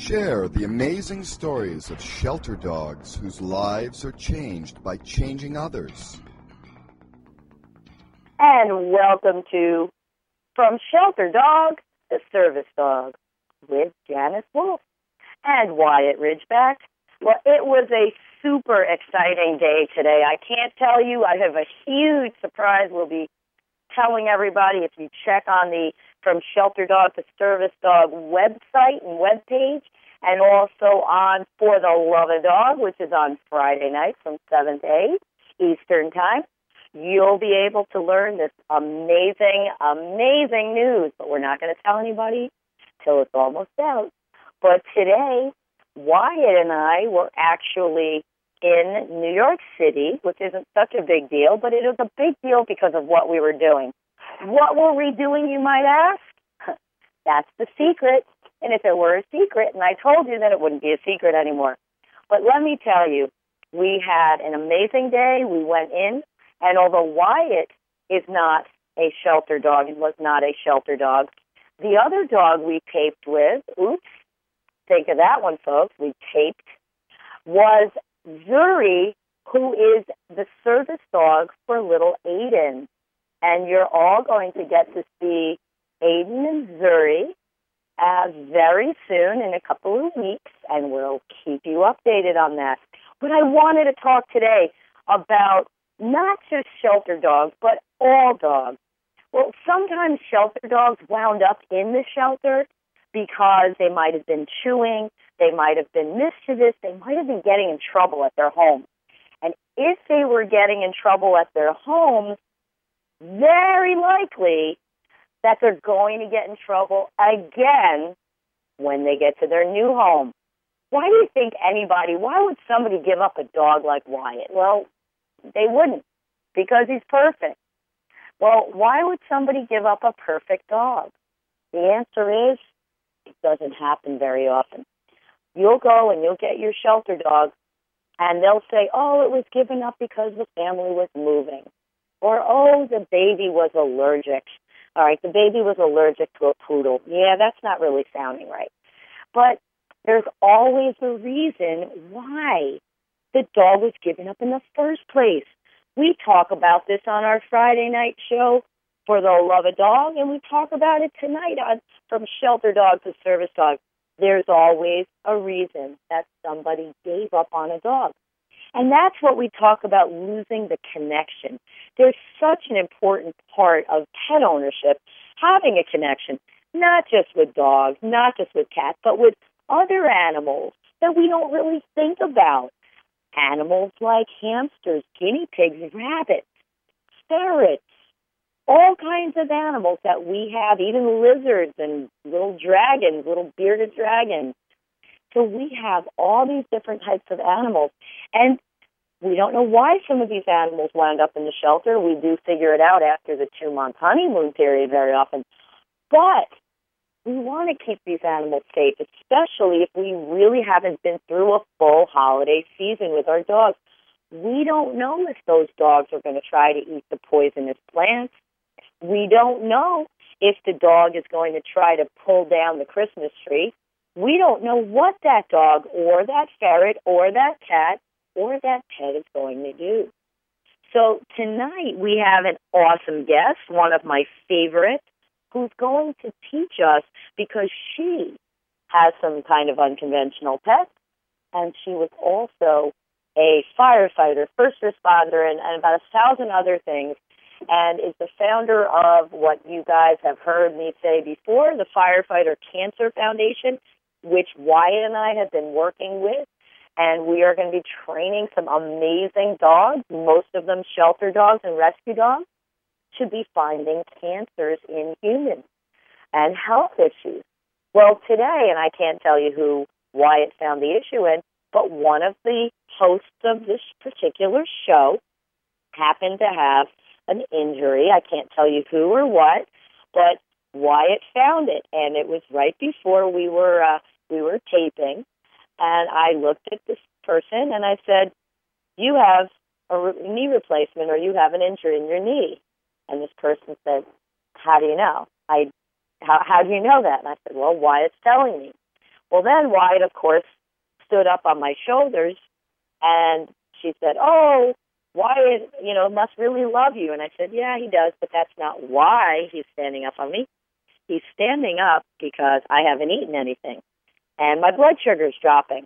Share the amazing stories of shelter dogs whose lives are changed by changing others. And welcome to From Shelter Dog to Service Dog with Janice Wolf and Wyatt Ridgeback. Well, it was a super exciting day today. I can't tell you. I have a huge surprise we'll be telling everybody if you check on the From Shelter Dog to Service Dog website and webpage, and also on For the Love of Dog, which is on Friday night from 7 to 8 Eastern Time. You'll be able to learn this amazing, amazing news, but we're not going to tell anybody till it's almost out. But today, Wyatt and I were actually in New York City, which isn't such a big deal, but it was a big deal because of what we were doing. What were we doing, you might ask? That's the secret. And if it were a secret, and I told you, then it wouldn't be a secret anymore. But let me tell you, we had an amazing day. We went in, and although Wyatt is not a shelter dog, and was not a shelter dog, the other dog we taped with, think of that one, folks, we taped, was Zuri, who is the service dog for little Aiden. And you're all going to get to see Aiden and Zuri very soon, in a couple of weeks, and we'll keep you updated on that. But I wanted to talk today about not just shelter dogs, but all dogs. Well, sometimes shelter dogs wound up in the shelter because they might have been chewing, they might have been mischievous, they might have been getting in trouble at their home. And if they were getting in trouble at their homes, very likely that they're going to get in trouble again when they get to their new home. Why do you think why would somebody give up a dog like Wyatt? Well, they wouldn't, because he's perfect. Well, why would somebody give up a perfect dog? The answer is, it doesn't happen very often. You'll go and you'll get your shelter dog, and they'll say, oh, it was given up because the family was moving. Or, oh, the baby was allergic. All right, the baby was allergic to a poodle. Yeah, that's not really sounding right. But there's always a reason why the dog was given up in the first place. We talk about this on our Friday night show, For the Love of Dog, and we talk about it tonight on From Shelter Dog to Service Dog. There's always a reason that somebody gave up on a dog. And that's what we talk about, losing the connection. There's such an important part of pet ownership, having a connection, not just with dogs, not just with cats, but with other animals that we don't really think about. Animals like hamsters, guinea pigs, rabbits, ferrets, all kinds of animals that we have, even lizards and little dragons, little bearded dragons. So we have all these different types of animals, and we don't know why some of these animals wind up in the shelter. We do figure it out after the 2-month honeymoon period very often. But we want to keep these animals safe, especially if we really haven't been through a full holiday season with our dogs. We don't know if those dogs are going to try to eat the poisonous plants. We don't know if the dog is going to try to pull down the Christmas tree. We don't know what that dog or that ferret or that cat or that pet is going to do. So tonight we have an awesome guest, one of my favorites, who's going to teach us, because she has some kind of unconventional pets, and she was also a firefighter, first responder, and about 1,000 other things, and is the founder of what you guys have heard me say before, the Firefighter Cancer Foundation, which Wyatt and I have been working with. And we are going to be training some amazing dogs, most of them shelter dogs and rescue dogs, to be finding cancers in humans and health issues. Well, today, and I can't tell you who Wyatt found the issue in, but one of the hosts of this particular show happened to have an injury. I can't tell you who or what, but Wyatt found it, and it was right before we were taping. And I looked at this person and I said, you have a knee replacement, or you have an injury in your knee. And this person said, how do you know? How do you know that? And I said, well, Wyatt's telling me. Well, then Wyatt, of course, stood up on my shoulders, and she said, oh, Wyatt, must really love you. And I said, yeah, he does, but that's not why he's standing up on me. He's standing up because I haven't eaten anything, and my blood sugar's dropping.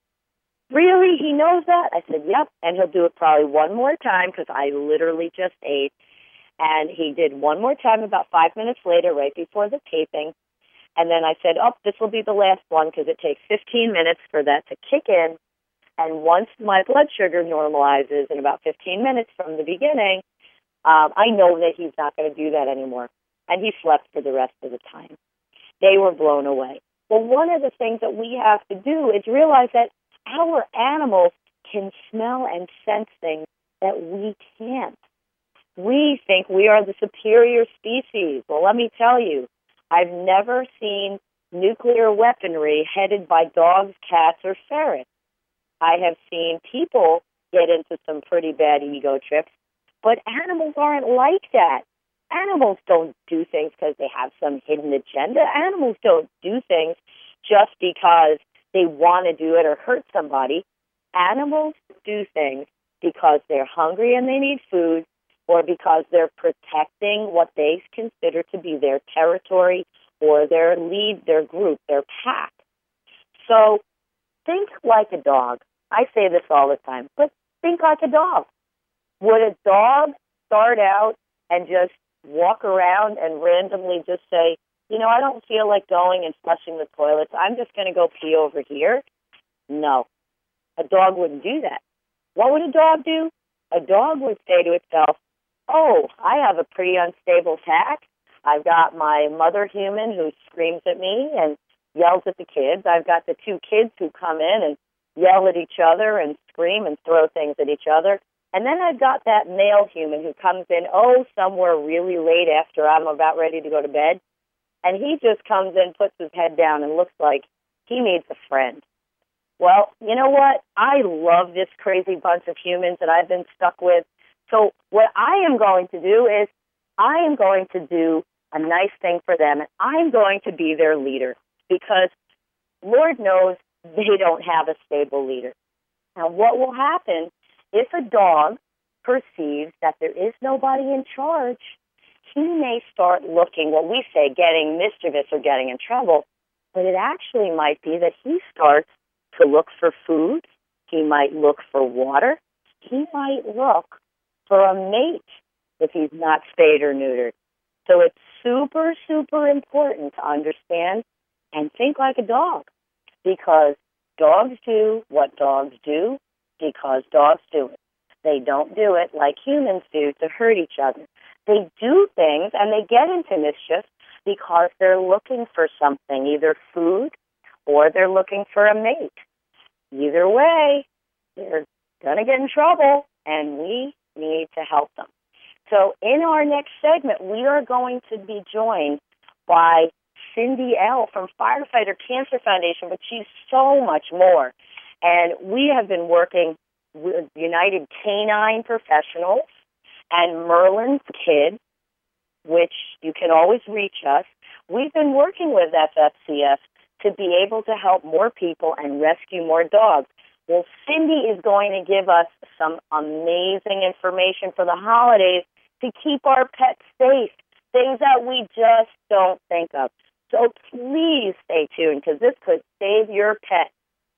Really? He knows that? I said, yep, and he'll do it probably one more time because I literally just ate. And he did one more time about 5 minutes later, right before the taping. And then I said, oh, this will be the last one because it takes 15 minutes for that to kick in. And once my blood sugar normalizes in about 15 minutes from the beginning, I know that he's not going to do that anymore. And he slept for the rest of the time. They were blown away. Well, one of the things that we have to do is realize that our animals can smell and sense things that we can't. We think we are the superior species. Well, let me tell you, I've never seen nuclear weaponry headed by dogs, cats, or ferrets. I have seen people get into some pretty bad ego trips, but animals aren't like that. Animals don't do things because they have some hidden agenda. Animals don't do things just because they want to do it or hurt somebody. Animals do things because they're hungry and they need food, or because they're protecting what they consider to be their territory or their lead, their group, their pack. So think like a dog. I say this all the time, but think like a dog. Would a dog start out and just walk around and randomly just say, I don't feel like going and flushing the toilets. I'm just going to go pee over here? No. A dog wouldn't do that. What would a dog do? A dog would say to itself, oh, I have a pretty unstable pack. I've got my mother human who screams at me and yells at the kids. I've got the two kids who come in and yell at each other and scream and throw things at each other. And then I've got that male human who comes in, somewhere really late after I'm about ready to go to bed. And he just comes in, puts his head down, and looks like he needs a friend. Well, you know what? I love this crazy bunch of humans that I've been stuck with. So what I am going to do is I am going to do a nice thing for them, and I'm going to be their leader because Lord knows they don't have a stable leader. Now, what will happen if a dog perceives that there is nobody in charge? He may start looking, what we say, getting mischievous or getting in trouble, but it actually might be that he starts to look for food. He might look for water. He might look for a mate if he's not spayed or neutered. So it's super, super important to understand and think like a dog, because dogs do what dogs do because dogs do it. They don't do it like humans do to hurt each other. They do things and they get into mischief because they're looking for something, either food or they're looking for a mate. Either way, they're going to get in trouble, and we need to help them. So in our next segment, we are going to be joined by Cindy L. from Firefighter Cancer Foundation, but she's so much more. And we have been working with United Canine Professionals and Merlin's Kids, which you can always reach us. We've been working with FFCS to be able to help more people and rescue more dogs. Well, Cindy is going to give us some amazing information for the holidays to keep our pets safe, things that we just don't think of. So please stay tuned, because this could save your pet.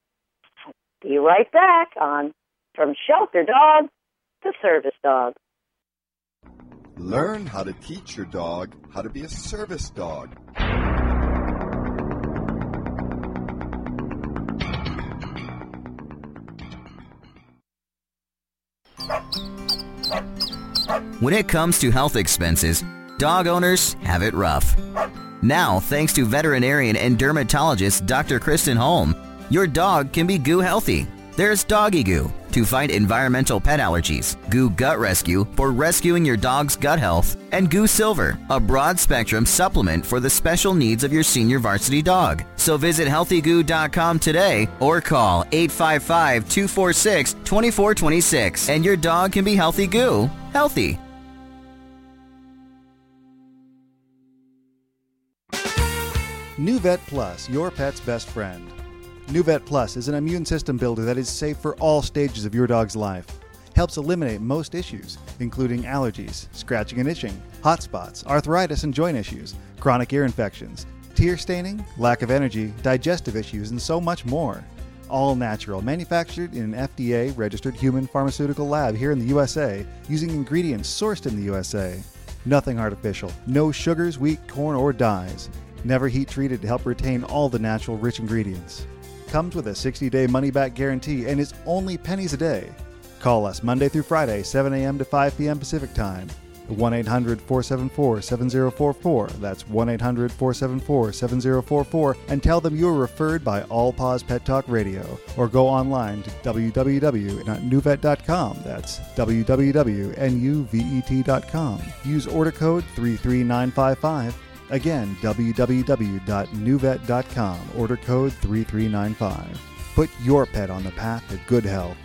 Be right back on From Shelter Dog to Service Dog. Learn how to teach your dog how to be a service dog. When it comes to health expenses, dog owners have it rough. Now, thanks to veterinarian and dermatologist Dr. Kristen Holm, your dog can be Goo Healthy. There's Doggy Goo to fight environmental pet allergies, Goo Gut Rescue for rescuing your dog's gut health, and Goo Silver, a broad-spectrum supplement for the special needs of your senior varsity dog. So visit healthygoo.com today or call 855-246-2426 and your dog can be Healthy Goo healthy. New Vet Plus, your pet's best friend. NuVet Plus is an immune system builder that is safe for all stages of your dog's life. Helps eliminate most issues, including allergies, scratching and itching, hot spots, arthritis and joint issues, chronic ear infections, tear staining, lack of energy, digestive issues, and so much more. All natural, manufactured in an FDA-registered human pharmaceutical lab here in the USA, using ingredients sourced in the USA. Nothing artificial, no sugars, wheat, corn, or dyes. Never heat treated to help retain all the natural rich ingredients. Comes with a 60-day money-back guarantee and is only pennies a day. Call us Monday through Friday, 7 a.m. to 5 p.m. Pacific Time. 1-800-474-7044. That's 1-800-474-7044. And tell them you were referred by All Paws Pet Talk Radio. Or go online to www.nuvet.com. That's www.nuvet.com. Use order code 33955. Again, www.nuvet.com. Order code 3395. Put your pet on the path to good health.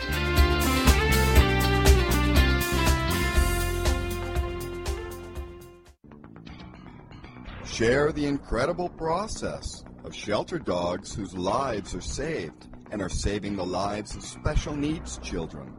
Share the incredible process of shelter dogs whose lives are saved and are saving the lives of special needs children.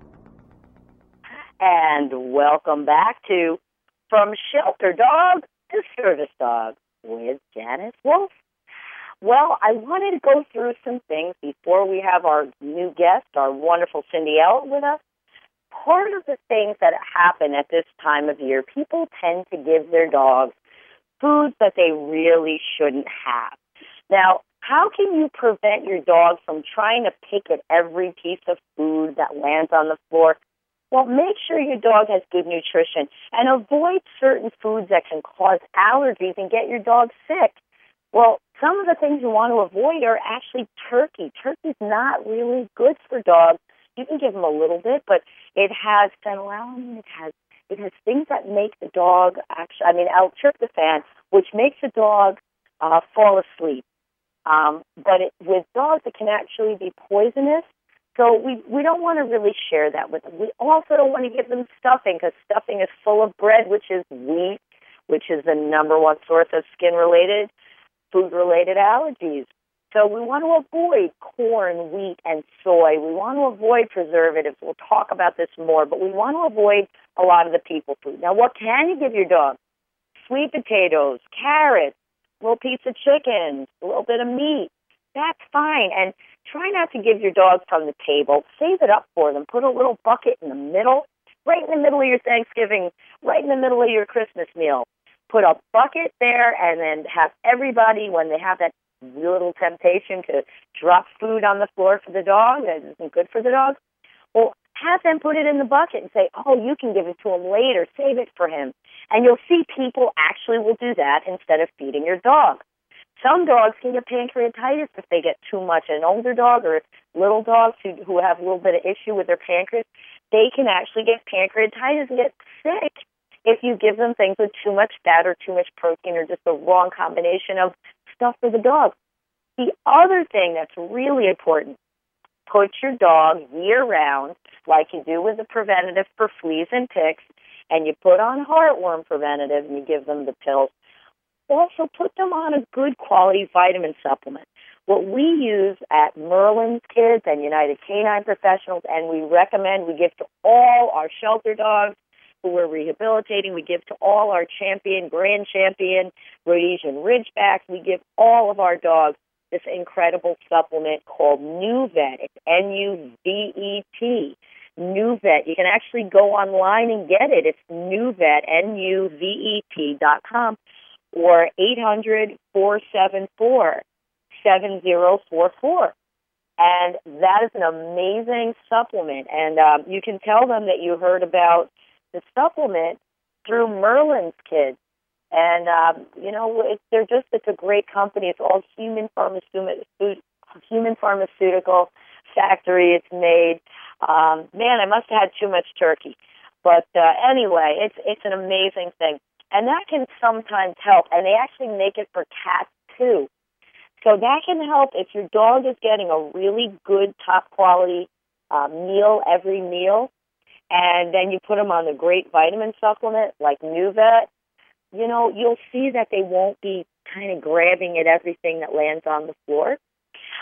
And welcome back to From Shelter Dog to Service Dog with Janice Wolf. Well, I wanted to go through some things before we have our new guest, our wonderful Cindy Ellett, with us. Part of the things that happen at this time of year, people tend to give their dogs foods that they really shouldn't have. Now, how can you prevent your dog from trying to pick at every piece of food that lands on the floor? Well, make sure your dog has good nutrition and avoid certain foods that can cause allergies and get your dog sick. Well, some of the things you want to avoid are actually turkey. Turkey's not really good for dogs. You can give them a little bit, but it has phenylalanine, it has things that make the dog L-tryptophan, which makes the dog fall asleep. But with dogs, it can actually be poisonous. So we don't want to really share that with them. We also don't want to give them stuffing because stuffing is full of bread, which is wheat, which is the number one source of skin-related, food-related allergies. So we want to avoid corn, wheat, and soy. We want to avoid preservatives. We'll talk about this more, but we want to avoid a lot of the people food. Now, what can you give your dog? Sweet potatoes, carrots, a little piece of chicken, a little bit of meat. That's fine. And try not to give your dog from the table. Save it up for them. Put a little bucket in the middle, right in the middle of your Thanksgiving, right in the middle of your Christmas meal. Put a bucket there and then have everybody, when they have that little temptation to drop food on the floor for the dog that isn't good for the dog, well, have them put it in the bucket and say, oh, you can give it to him later, save it for him. And you'll see people actually will do that instead of feeding your dog. Some dogs can get pancreatitis if they get too much. An older dog or little dogs who have a little bit of issue with their pancreas, they can actually get pancreatitis and get sick if you give them things with too much fat or too much protein or just the wrong combination of stuff for the dog. The other thing that's really important, put your dog year-round, like you do with the preventative for fleas and ticks, and you put on heartworm preventative and you give them the pills. Also, put them on a good quality vitamin supplement. What we use at Merlin's Kids and United Canine Professionals, and we recommend we give to all our shelter dogs who we're rehabilitating, we give to all our champion, grand champion, Rhodesian Ridgebacks, we give all of our dogs this incredible supplement called NuVet. It's N-U-V-E-T. NuVet. You can actually go online and get it. It's NuVet, N-U-V-E-T.com, or 800-474-7044. And that is an amazing supplement. And you can tell them that you heard about the supplement through Merlin's Kids. And, it's a great company. It's all human pharmaceutical factory. It's made. Man, I must have had too much turkey. But anyway, it's an amazing thing. And that can sometimes help. And they actually make it for cats, too. So that can help if your dog is getting a really good, top-quality meal every meal, and then you put them on the great vitamin supplement like NuVet, you'll see that they won't be kind of grabbing at everything that lands on the floor.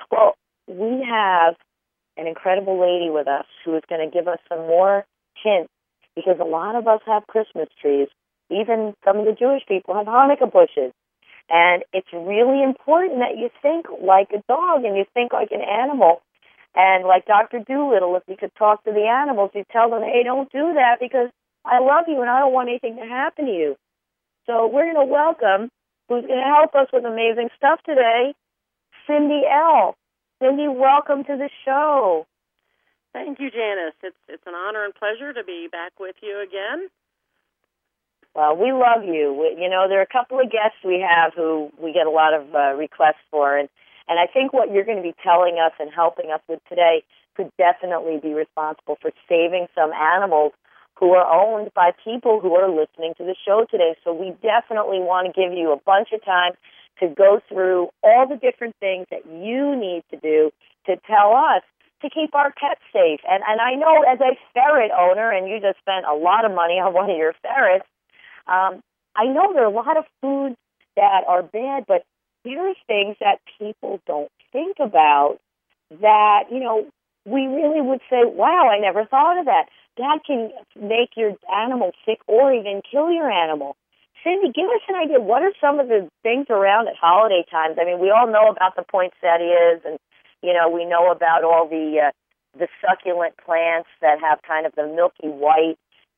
Well, we have an incredible lady with us who is going to give us some more hints, because a lot of us have Christmas trees. Even some of the Jewish people have Hanukkah bushes. And it's really important that you think like a dog and you think like an animal. And like Dr. Doolittle, if you could talk to the animals, you tell them, hey, don't do that because I love you and I don't want anything to happen to you. So we're going to welcome, who's going to help us with amazing stuff today, Cindy L. Cindy, welcome to the show. Thank you, Janice. It's an honor and pleasure to be back with you again. Well, we love you. There are a couple of guests we have who we get a lot of requests for, and I think what you're going to be telling us and helping us with today could definitely be responsible for saving some animals who are owned by people who are listening to the show today. So we definitely want to give you a bunch of time to go through all the different things that you need to do to tell us to keep our pets safe. And I know as a ferret owner, and you just spent a lot of money on one of your ferrets, I know there are a lot of foods that are bad, but here's things that people don't think about that, we really would say, wow, I never thought of that. That can make your animal sick or even kill your animal. Cindy, give us an idea. What are some of the things around at holiday times? I mean, we all know about the poinsettias, and, we know about all the succulent plants that have kind of the milky white,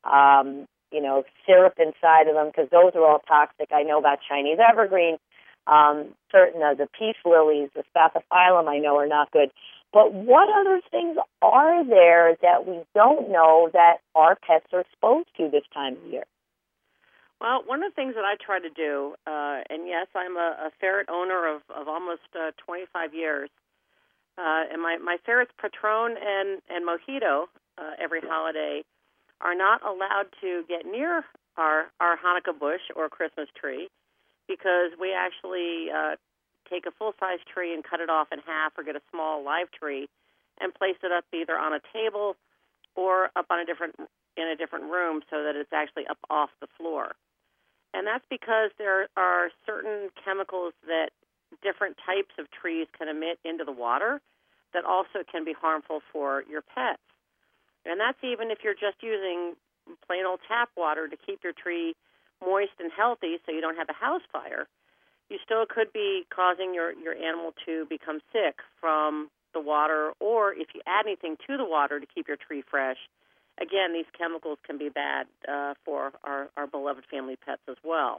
syrup inside of them, because those are all toxic. I know about Chinese evergreen. Certain of the peace lilies, the spathiphyllum, I know are not good. But what other things are there that we don't know that our pets are exposed to this time of year? Well, one of the things that I try to do, and yes, I'm a ferret owner of almost 25 years, and my ferrets Patron and Mojito every holiday are not allowed to get near our Hanukkah bush or Christmas tree, because we actually take a full-size tree and cut it off in half, or get a small live tree and place it up either on a table or up on in a different room, so that it's actually up off the floor. And that's because there are certain chemicals that different types of trees can emit into the water that also can be harmful for your pets. And that's even if you're just using plain old tap water to keep your tree moist and healthy so you don't have a house fire. You still could be causing your animal to become sick from the water, or if you add anything to the water to keep your tree fresh. Again, these chemicals can be bad for our beloved family pets as well.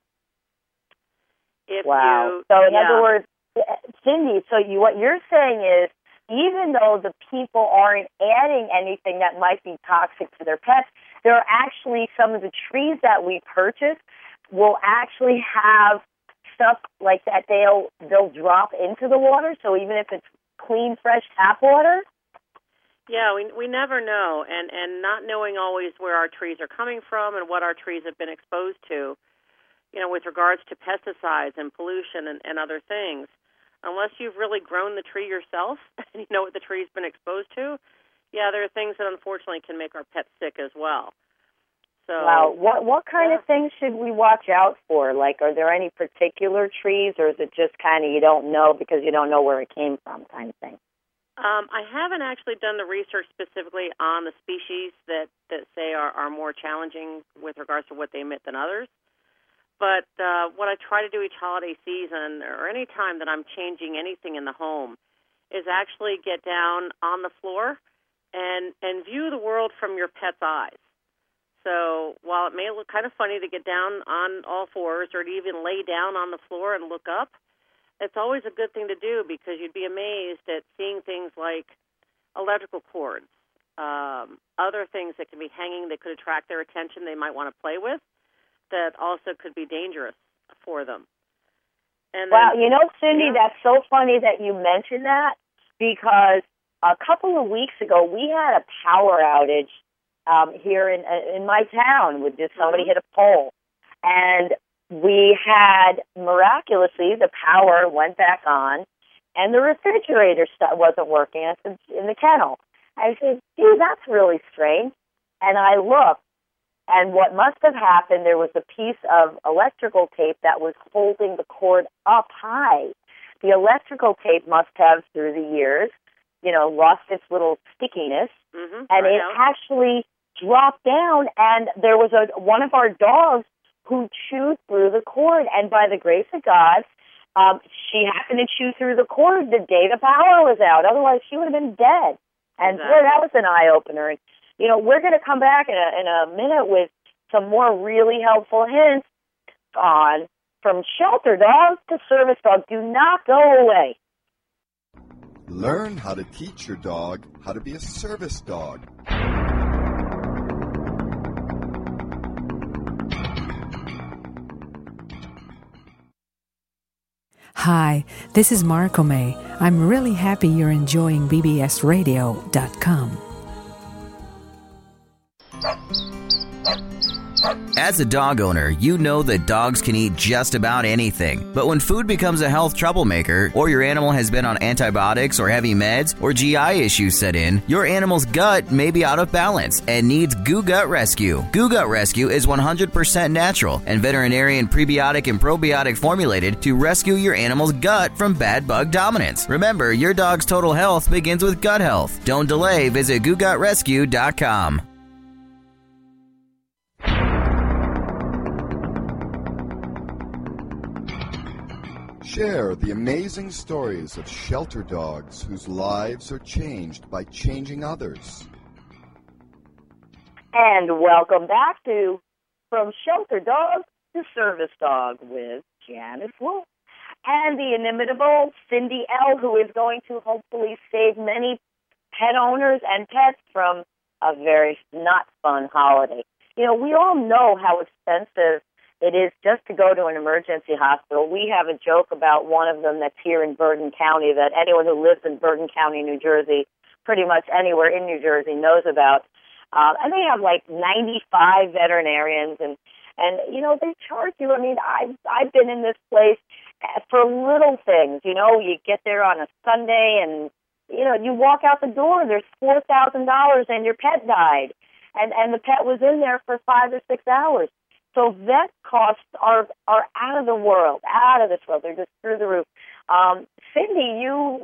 Wow. So in other words, Cindy, what you're saying is, even though the people aren't adding anything that might be toxic to their pets, there are actually some of the trees that we purchase will actually have stuff like that they'll drop into the water. So even if it's clean, fresh tap water? Yeah, we never know, and not knowing always where our trees are coming from and what our trees have been exposed to, with regards to pesticides and pollution and other things. Unless you've really grown the tree yourself and you know what the tree's been exposed to, yeah, there are things that unfortunately can make our pets sick as well. So, wow, what kind of things should we watch out for? Like, are there any particular trees, or is it just kind of you don't know because you don't know where it came from kind of thing? I haven't actually done the research specifically on the species that say are more challenging with regards to what they emit than others. But what I try to do each holiday season, or any time that I'm changing anything in the home, is actually get down on the floor and view the world from your pet's eyes. So while it may look kind of funny to get down on all fours or to even lay down on the floor and look up, it's always a good thing to do, because you'd be amazed at seeing things like electrical cords, other things that can be hanging that could attract their attention they might want to play with, that also could be dangerous for them. And wow, Cindy, that's so funny that you mentioned that, because a couple of weeks ago we had a power outage here in my town. With just somebody hit a pole, and we had, miraculously, the power went back on, and the refrigerator wasn't working in the kennel. I said, gee, that's really strange. And I looked, and what must have happened, there was a piece of electrical tape that was holding the cord up high, the electrical tape must have, through the years, lost its little stickiness, and it actually dropped down, and there was one of our dogs who chewed through the cord, and by the grace of God, she happened to chew through the cord the day the power was out. Otherwise, she would have been dead. And boy, that was an eye-opener. And, we're going to come back in a minute with some more really helpful hints on from shelter dogs to service dogs. Do not go away. Learn how to teach your dog how to be a service dog. Hi, this is Marco May. I'm really happy you're enjoying bbsradio.com. As a dog owner, you know that dogs can eat just about anything. But when food becomes a health troublemaker, or your animal has been on antibiotics or heavy meds, or GI issues set in, your animal's gut may be out of balance and needs Goo Gut Rescue. Goo Gut Rescue is 100% natural and veterinarian prebiotic and probiotic formulated to rescue your animal's gut from bad bug dominance. Remember, your dog's total health begins with gut health. Don't delay. Visit GooGutRescue.com. Share the amazing stories of shelter dogs whose lives are changed by changing others. And welcome back to From Shelter Dog to Service Dog with Janice Wolf and the inimitable Cindy L., who is going to hopefully save many pet owners and pets from a very not fun holiday. We all know how expensive it is just to go to an emergency hospital. We have a joke about one of them that's here in Bergen County that anyone who lives in Bergen County, New Jersey, pretty much anywhere in New Jersey knows about. And they have like 95 veterinarians, and they charge you. I mean, I've been in this place for little things. You get there on a Sunday, and you walk out the door, and there's $4,000, and your pet died, and the pet was in there for 5 or 6 hours. So vet costs are out of the world, out of this world. They're just through the roof. Cindy,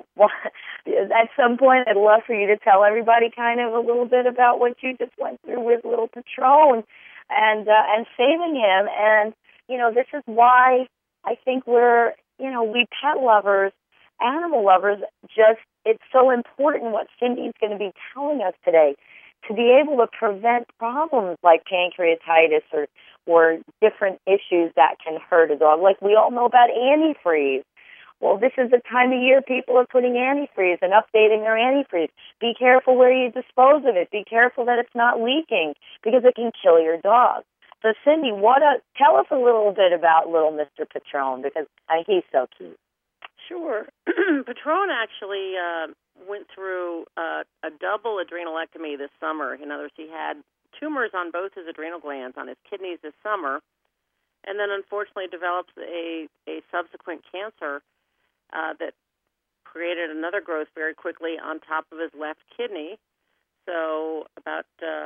at some point, I'd love for you to tell everybody kind of a little bit about what you just went through with little Patron and saving him. And this is why I think we're we pet lovers, animal lovers. It's so important what Cindy's going to be telling us today, to be able to prevent problems like pancreatitis or different issues that can hurt a dog. Like we all know about antifreeze. Well, this is the time of year people are putting antifreeze and updating their antifreeze. Be careful where you dispose of it. Be careful that it's not leaking because it can kill your dog. So, Cindy, tell us a little bit about little Mr. Patron, because he's so cute. Sure. Patron actually went through a double adrenalectomy this summer. In other words, he had tumors on both his adrenal glands, on his kidneys this summer, and then unfortunately developed a subsequent cancer that created another growth very quickly on top of his left kidney. So about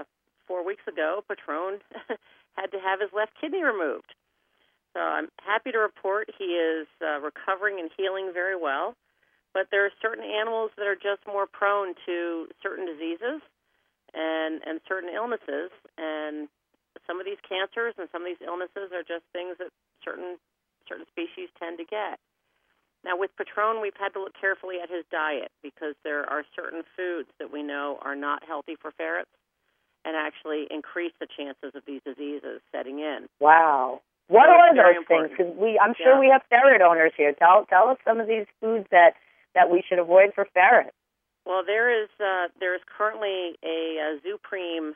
4 weeks ago, Patron had to have his left kidney removed. So I'm happy to report he is recovering and healing very well. But there are certain animals that are just more prone to certain diseases and certain illnesses. And some of these cancers and some of these illnesses are just things that certain species tend to get. Now, with Patron, we've had to look carefully at his diet because there are certain foods that we know are not healthy for ferrets and actually increase the chances of these diseases setting in. Wow. What are those things? Because I'm sure we have ferret owners here. Tell us some of these foods that we should avoid for ferrets. Well, there is currently a Zupreme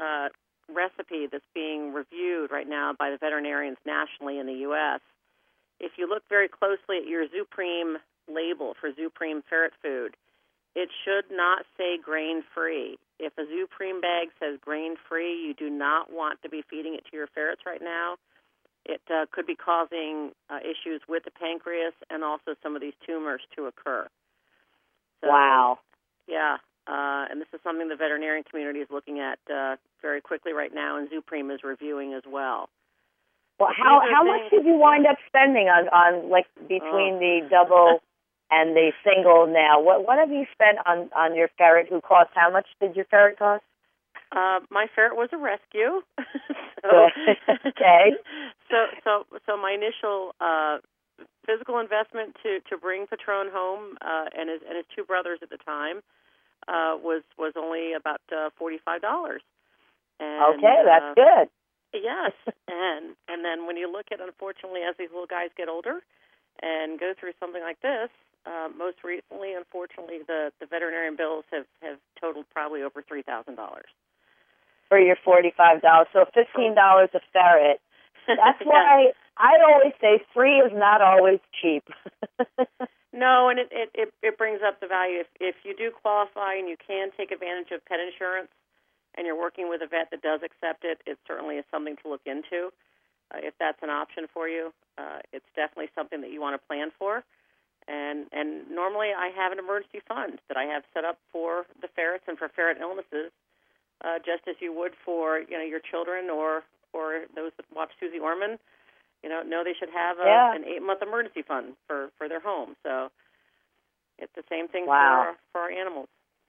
recipe that's being reviewed right now by the veterinarians nationally in the U.S. If you look very closely at your Zupreme label for Zupreme ferret food, it should not say grain-free. If a Zupreme bag says grain-free, you do not want to be feeding it to your ferrets right now. It could be causing issues with the pancreas and also some of these tumors to occur. So, wow. Yeah, and this is something the veterinarian community is looking at very quickly right now, and Zupreme is reviewing as well. Well, how much did you wind up spending on like between the double and the single now. What have you spent on your ferret who cost? How much did your ferret cost? My ferret was a rescue. Okay. So my initial physical investment to bring Patron home and his two brothers at the time was only about $45. And, okay, that's good. Yes, and then when you look at, unfortunately, as these little guys get older and go through something like this, most recently, unfortunately, the veterinarian bills have totaled probably over $3,000. For your $45, so $15 a ferret. That's why I always say free is not always cheap. No, and it brings up the value. If you do qualify and you can take advantage of pet insurance, and you're working with a vet that does accept it, it certainly is something to look into. If that's an option for you, it's definitely something that you want to plan for. And normally I have an emergency fund that I have set up for the ferrets and for ferret illnesses, just as you would for your children or those that watch Susie Orman. Know they should have an 8-month emergency fund for their home. So it's the same thing for our animals.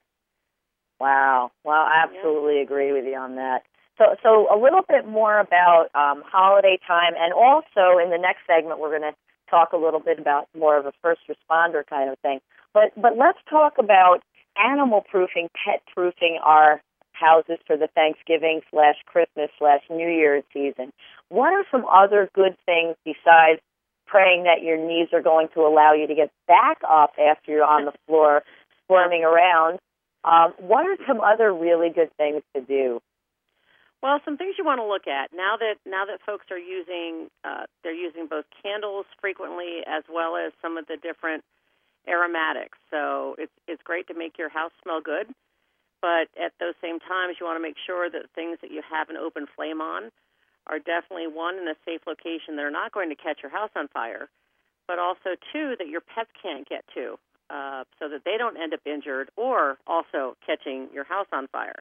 Wow. Well, I absolutely agree with you on that. So a little bit more about holiday time, and also in the next segment we're going to talk a little bit about more of a first responder kind of thing. But let's talk about animal proofing, pet proofing our houses for the Thanksgiving/Christmas/New Year's season. What are some other good things besides praying that your knees are going to allow you to get back up after you're on the floor squirming around? What are some other really good things to do? Well, some things you want to look at now that folks are they're using both candles frequently as well as some of the different aromatics. So it's great to make your house smell good, but at those same times you want to make sure that things that you have an open flame on are definitely, one, in a safe location that are not going to catch your house on fire, but also, two, that your pets can't get to. So that they don't end up injured or also catching your house on fire.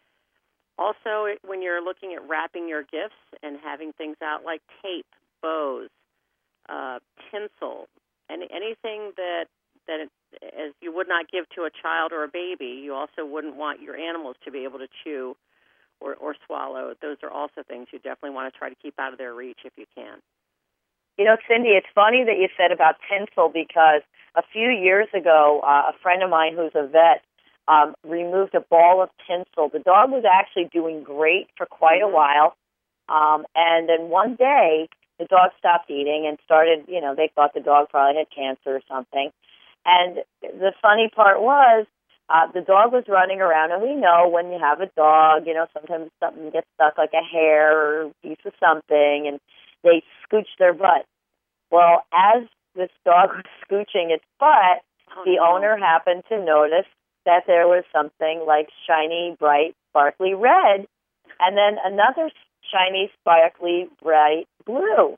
Also, when you're looking at wrapping your gifts and having things out like tape, bows, tinsel, anything that as you would not give to a child or a baby, you also wouldn't want your animals to be able to chew or swallow. Those are also things you definitely want to try to keep out of their reach if you can. Cindy, it's funny that you said about tinsel because a few years ago, a friend of mine who's a vet removed a ball of tinsel. The dog was actually doing great for quite a while. And then one day, the dog stopped eating and started, they thought the dog probably had cancer or something. And the funny part was the dog was running around. And we know when you have a dog, sometimes something gets stuck like a hair or a piece of something, and they scooch their butt. Well, as this dog was scooching its butt, the owner happened to notice that there was something like shiny, bright, sparkly red, and then another shiny, sparkly, bright blue.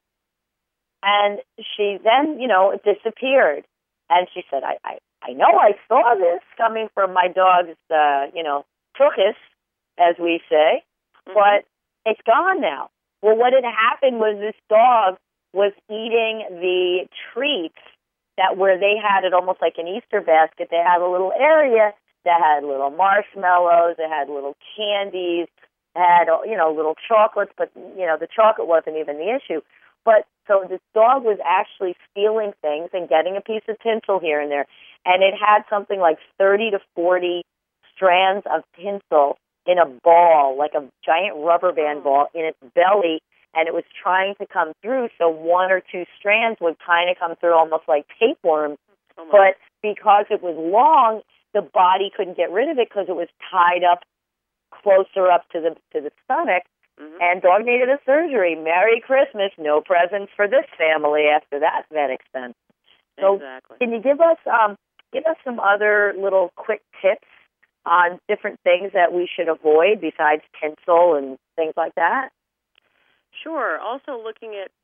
And she then, it disappeared. And she said, I know I saw this coming from my dog's, tuchus, as we say, but it's gone now. Well, what had happened was this dog was eating the treats that where they had it almost like an Easter basket. They had a little area that had little marshmallows, it had little candies, it had, little chocolates, but, the chocolate wasn't even the issue. But so this dog was actually stealing things and getting a piece of tinsel here and there. And it had something like 30 to 40 strands of tinsel in a ball, like a giant rubber band ball in its belly, and it was trying to come through, so one or two strands would kind of come through almost like tapeworms. But because it was long, the body couldn't get rid of it because it was tied up closer up to the stomach, and dog needed a surgery. Merry Christmas, no presents for this family after that vet expense. So exactly. Can you give us some other little quick tips on different things that we should avoid besides tinsel and things like that? Sure. Also looking at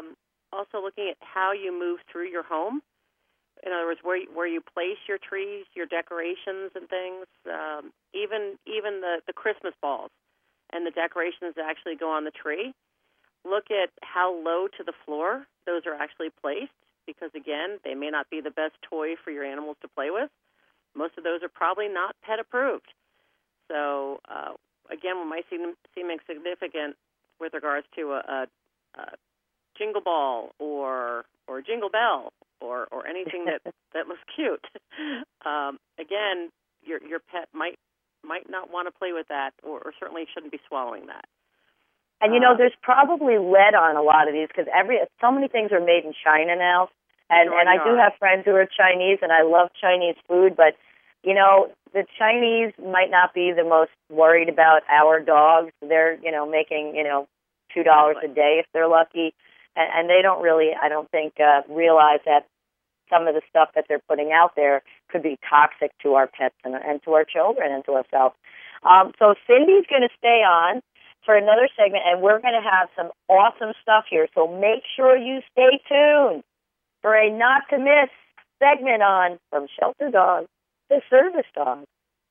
how you move through your home. In other words, where you place your trees, your decorations and things, even the Christmas balls and the decorations that actually go on the tree. Look at how low to the floor those are actually placed, because, again, they may not be the best toy for your animals to play with. Most of those are probably not pet approved. So, again, what might seem insignificant with regards to a Jingle Ball or Jingle Bell or anything that looks cute. Again, your pet might not want to play with that, or certainly shouldn't be swallowing that. And there's probably lead on a lot of these because so many things are made in China now. And I do have friends who are Chinese, and I love Chinese food, but the Chinese might not be the most worried about our dogs. They're making $2 a day if they're lucky, and they don't really, I don't think, realize that some of the stuff that they're putting out there could be toxic to our pets and to our children and to ourselves. So Cindy's going to stay on for another segment, and we're going to have some awesome stuff here. So make sure you stay tuned for a not-to-miss segment on From Shelter Dog to Service Dog.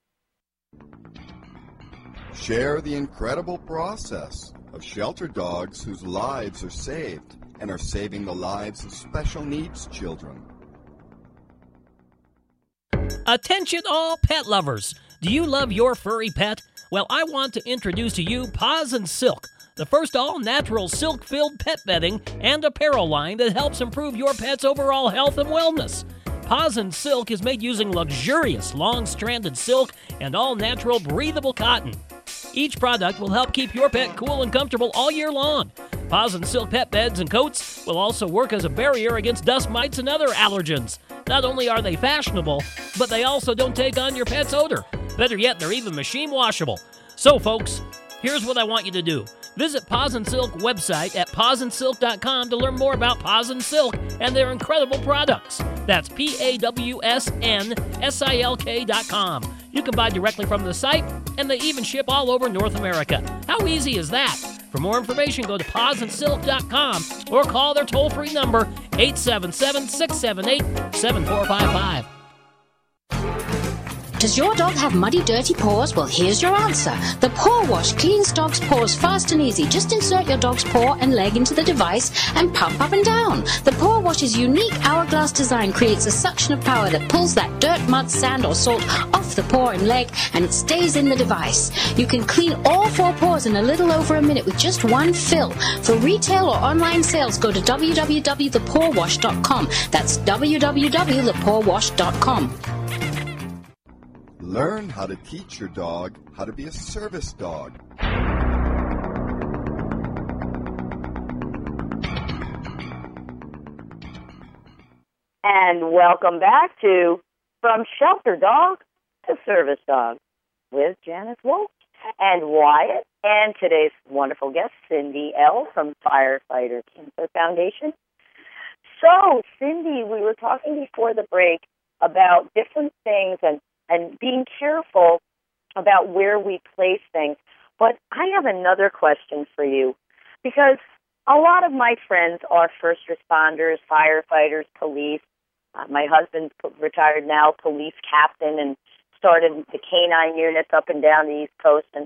Share the incredible process of shelter dogs whose lives are saved and are saving the lives of special needs children. Attention all pet lovers! Do you love your furry pet? Well, I want to introduce to you Paws and Silk, the first all-natural silk-filled pet bedding and apparel line that helps improve your pet's overall health and wellness. Paws and Silk is made using luxurious long-stranded silk and all-natural breathable cotton. Each product will help keep your pet cool and comfortable all year long. Paws and Silk pet beds and coats will also work as a barrier against dust mites and other allergens. Not only are they fashionable, but they also don't take on your pet's odor. Better yet, they're even machine washable. So, folks, here's what I want you to do. Visit Paws and Silk website at pawsandsilk.com to learn more about Paws and Silk and their incredible products. That's PAWSNSILK.com. You can buy directly from the site, and they even ship all over North America. How easy is that? For more information, go to pawsandsilk.com or call their toll-free number, 877-678-7455. Does your dog have muddy, dirty paws? Well, here's your answer. The Paw Wash cleans dog's paws fast and easy. Just insert your dog's paw and leg into the device and pump up and down. The Paw Wash's unique hourglass design creates a suction of power that pulls that dirt, mud, sand, or salt off the paw and leg, and it stays in the device. You can clean all 4 paws in a little over a minute with just one fill. For retail or online sales, go to www.thepawwash.com. That's www.thepawwash.com. Learn how to teach your dog how to be a service dog. And welcome back to From Shelter Dog to Service Dog with Janice Wolf and Wyatt and today's wonderful guest, Cindy L. from Firefighter Cancer Foundation. So, Cindy, we were talking before the break about different things and being careful about where we place things. But I have another question for you, because a lot of my friends are first responders, firefighters, police. My husband's retired now, police captain, and started the canine units up and down the East Coast. And,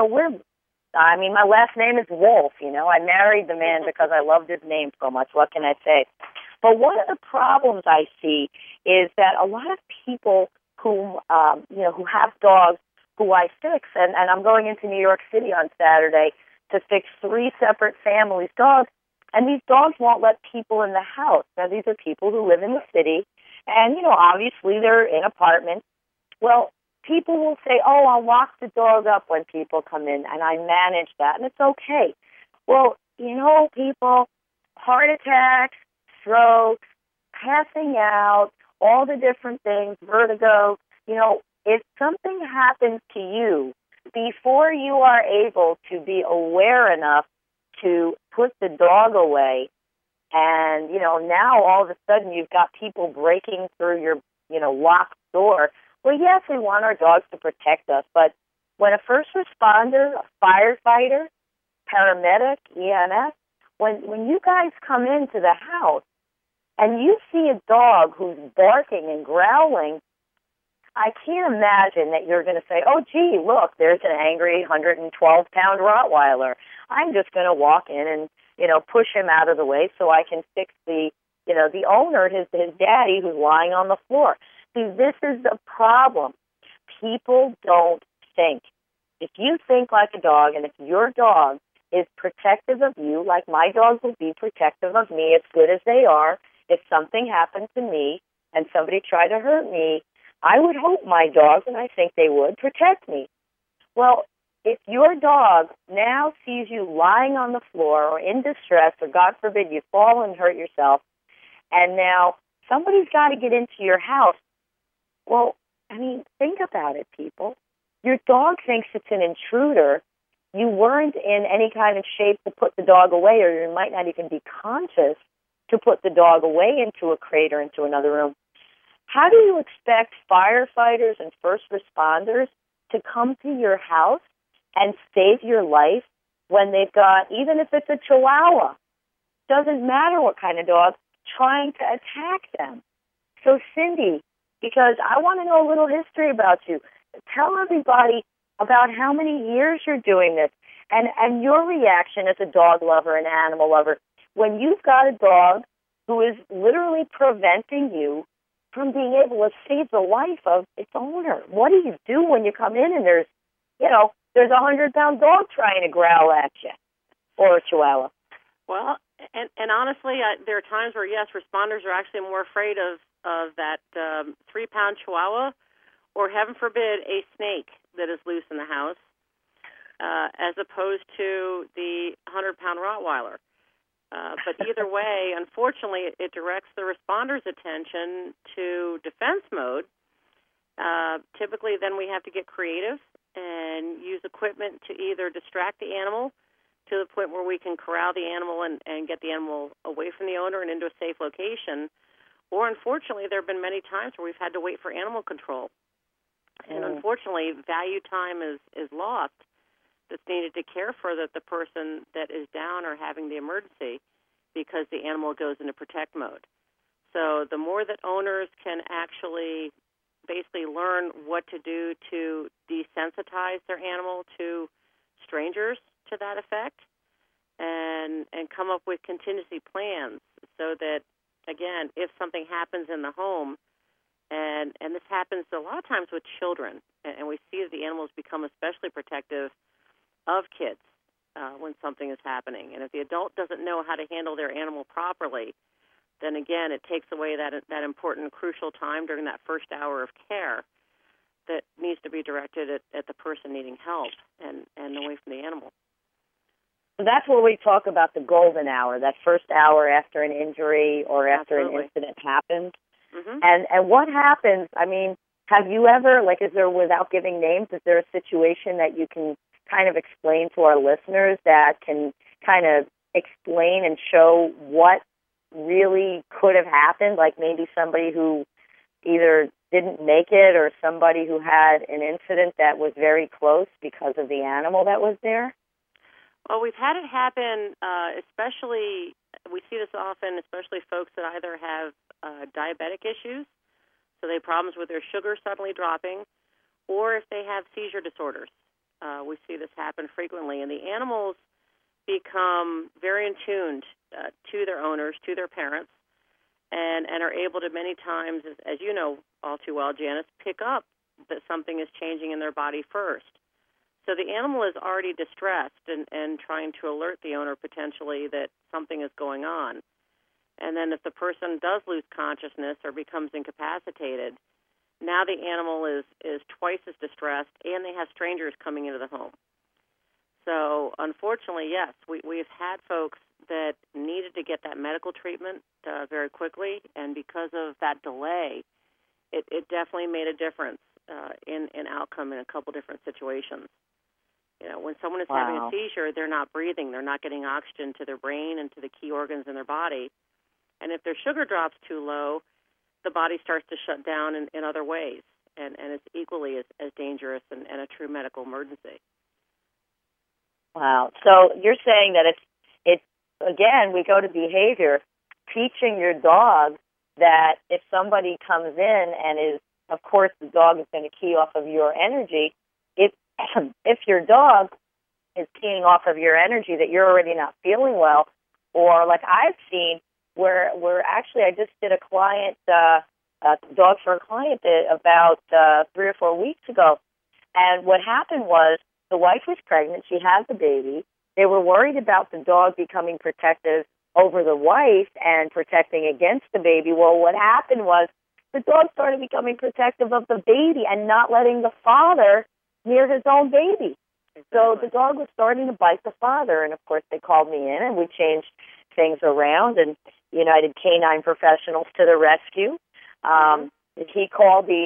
my last name is Wolf. I married the man because I loved his name so much. What can I say? But one of the problems I see is that a lot of people who have dogs who I fix, and I'm going into New York City on Saturday to fix 3 separate families' dogs, and these dogs won't let people in the house. Now, these are people who live in the city, and, obviously they're in apartments. Well, people will say, oh, I'll lock the dog up when people come in, and I manage that, and it's okay. Well, people, heart attacks, strokes, passing out, all the different things, vertigo, if something happens to you before you are able to be aware enough to put the dog away, and, now all of a sudden you've got people breaking through your, locked door. Well, yes, we want our dogs to protect us, but when a first responder, a firefighter, paramedic, EMS, when you guys come into the house, and you see a dog who's barking and growling, I can't imagine that you're going to say, oh, gee, look, there's an angry 112-pound Rottweiler. I'm just going to walk in and, push him out of the way so I can fix the the owner, his daddy, who's lying on the floor. See, this is the problem. People don't think. If you think like a dog, and if your dog is protective of you, like my dogs will be protective of me as good as they are, if something happened to me and somebody tried to hurt me, I would hope my dogs, and I think they would, protect me. Well, if your dog now sees you lying on the floor or in distress, or God forbid you fall and hurt yourself, and now somebody's got to get into your house, well, I mean, think about it, people. Your dog thinks it's an intruder. You weren't in any kind of shape to put the dog away, or you might not even be conscious to put the dog away into a crate or into another room. How do you expect firefighters and first responders to come to your house and save your life when they've got, even if it's a Chihuahua, doesn't matter what kind of dog, trying to attack them? So, Cindy, because I want to know a little history about you, tell everybody about how many years you're doing this and your reaction as a dog lover and animal lover when you've got a dog who is literally preventing you from being able to save the life of its owner. What do you do when you come in and there's a 100-pound dog trying to growl at you, or a Chihuahua? Well, and honestly, there are times where, yes, responders are actually more afraid of that 3-pound Chihuahua, or heaven forbid, a snake that is loose in the house, as opposed to the 100-pound Rottweiler. But either way, unfortunately, it directs the responder's attention to defense mode. Typically, then we have to get creative and use equipment to either distract the animal to the point where we can corral the animal and get the animal away from the owner and into a safe location. Or, unfortunately, there have been many times where we've had to wait for animal control. And unfortunately, value time is lost that's needed to care for the person that is down or having the emergency because the animal goes into protect mode. So the more that owners can actually basically learn what to do to desensitize their animal to strangers to that effect and come up with contingency plans so that, again, if something happens in the home, and this happens a lot of times with children, and we see that the animals become especially protective of kids when something is happening. And if the adult doesn't know how to handle their animal properly, then again, it takes away that important, crucial time during that first hour of care that needs to be directed at the person needing help and away from the animal. So that's where we talk about the golden hour, that first hour after an injury or after an incident happens. Mm-hmm. And what happens, I mean, have you ever, is there, without giving names, is there a situation that you can kind of explain to our listeners that can kind of explain and show what really could have happened, like maybe somebody who either didn't make it or somebody who had an incident that was very close because of the animal that was there? Well, we've had it happen, especially, we see this often, especially folks that either have diabetic issues, so they have problems with their sugar suddenly dropping, or if they have seizure disorders. We see this happen frequently, and the animals become very in tuned to their owners, to their parents, and are able to many times, as you know all too well, Janice, pick up that something is changing in their body first. So the animal is already distressed and trying to alert the owner potentially that something is going on. And then if the person does lose consciousness or becomes incapacitated, now the animal is twice as distressed, and they have strangers coming into the home. So unfortunately, yes, we've had folks that needed to get that medical treatment very quickly, and because of that delay, it definitely made a difference in outcome in a couple different situations. You know, when someone is having a seizure, they're not breathing, they're not getting oxygen to their brain and to the key organs in their body. And if their sugar drops too low, the body starts to shut down in other ways, and it's equally as dangerous and a true medical emergency. Wow. So you're saying that it's again, we go to behavior, teaching your dog that if somebody comes in and is, of course, the dog is going to key off of your energy. If your dog is keying off of your energy that you're already not feeling well, or like I've seen where actually I just did a client, dog for a client about 3 or 4 weeks ago. And what happened was the wife was pregnant. She had the baby. They were worried about the dog becoming protective over the wife and protecting against the baby. Well, what happened was the dog started becoming protective of the baby and not letting the father near his own baby. So the dog was starting to bite the father. And, of course, they called me in, and we changed things around, and United Canine Professionals to the rescue. He called the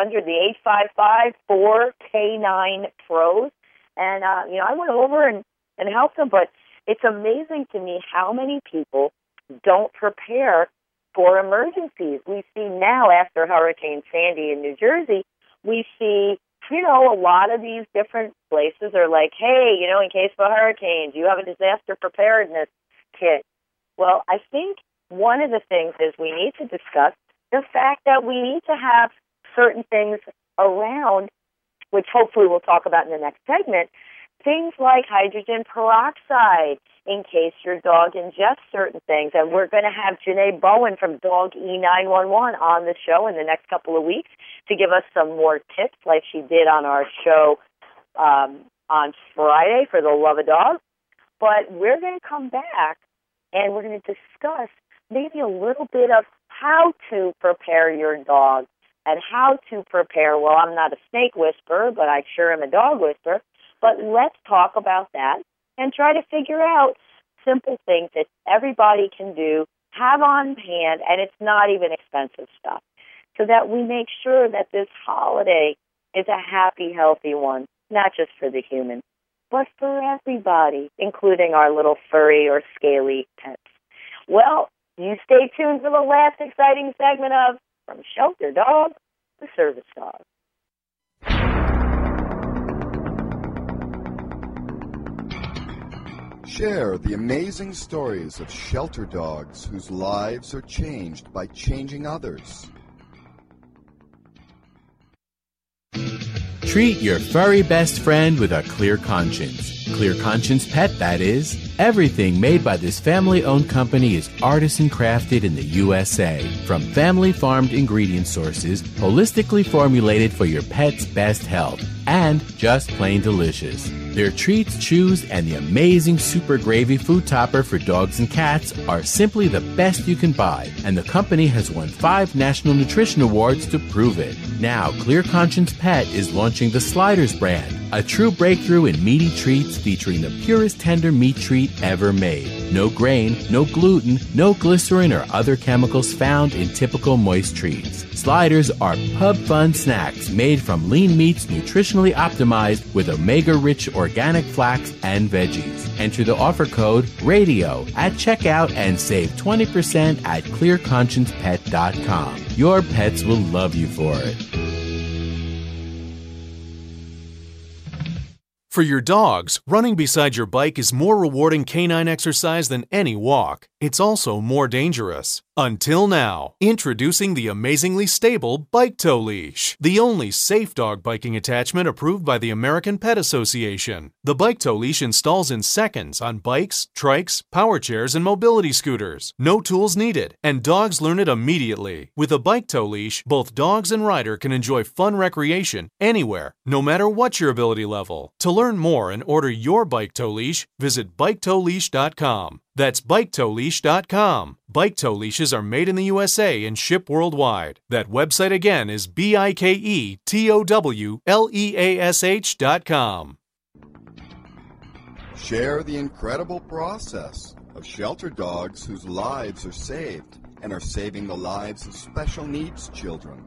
800-855-4K9-PROS. And, I went over and helped him. But it's amazing to me how many people don't prepare for emergencies. We see now, after Hurricane Sandy in New Jersey, we see, a lot of these different places are like, hey, in case of a hurricane, do you have a disaster preparedness kit? Well, I think one of the things is we need to discuss the fact that we need to have certain things around, which hopefully we'll talk about in the next segment, things like hydrogen peroxide in case your dog ingests certain things. And we're going to have Janae Bowen from Dog E911 on the show in the next couple of weeks to give us some more tips like she did on our show on Friday for the Love of Dogs. But we're going to come back and we're going to discuss maybe a little bit of how to prepare your dog and how to prepare. Well, I'm not a snake whisperer, but I sure am a dog whisperer. But let's talk about that and try to figure out simple things that everybody can do, have on hand, and it's not even expensive stuff, so that we make sure that this holiday is a happy, healthy one, not just for the human, but for everybody, including our little furry or scaly pets. Well, you stay tuned for the last exciting segment of From Shelter Dog to Service Dog. Share the amazing stories of shelter dogs whose lives are changed by changing others. Treat your furry best friend with a clear conscience. Clear Conscience Pet, that is. Everything made by this family-owned company is artisan crafted in the USA. From family-farmed ingredient sources, holistically formulated for your pet's best health, and just plain delicious. Their treats, chews, and the amazing super gravy food topper for dogs and cats are simply the best you can buy, and the company has won 5 National Nutrition Awards to prove it. Now, Clear Conscience Pet is launching the Sliders brand, a true breakthrough in meaty treats featuring the purest tender meat treat ever made. No grain, no gluten, no glycerin or other chemicals found in typical moist treats. Sliders are pub fun snacks made from lean meats nutritionally optimized with omega-rich organic flax and veggies. Enter the offer code RADIO at checkout and save 20% at clearconsciencepet.com. Your pets will love you for it. For your dogs, running beside your bike is more rewarding canine exercise than any walk. It's also more dangerous. Until now, introducing the amazingly stable Bike Tow Leash, the only safe dog biking attachment approved by the American Pet Association. The Bike Tow Leash installs in seconds on bikes, trikes, power chairs, and mobility scooters. No tools needed, and dogs learn it immediately. With a Bike Tow Leash, both dogs and rider can enjoy fun recreation anywhere, no matter what your ability level. To learn more and order your Bike Tow Leash, visit BikeTowLeash.com. That's BikeTowLeash.com. Bike Tow Leashes are made in the USA and ship worldwide. That website again is BikeTowLeash.com. Share the incredible process of shelter dogs whose lives are saved and are saving the lives of special needs children.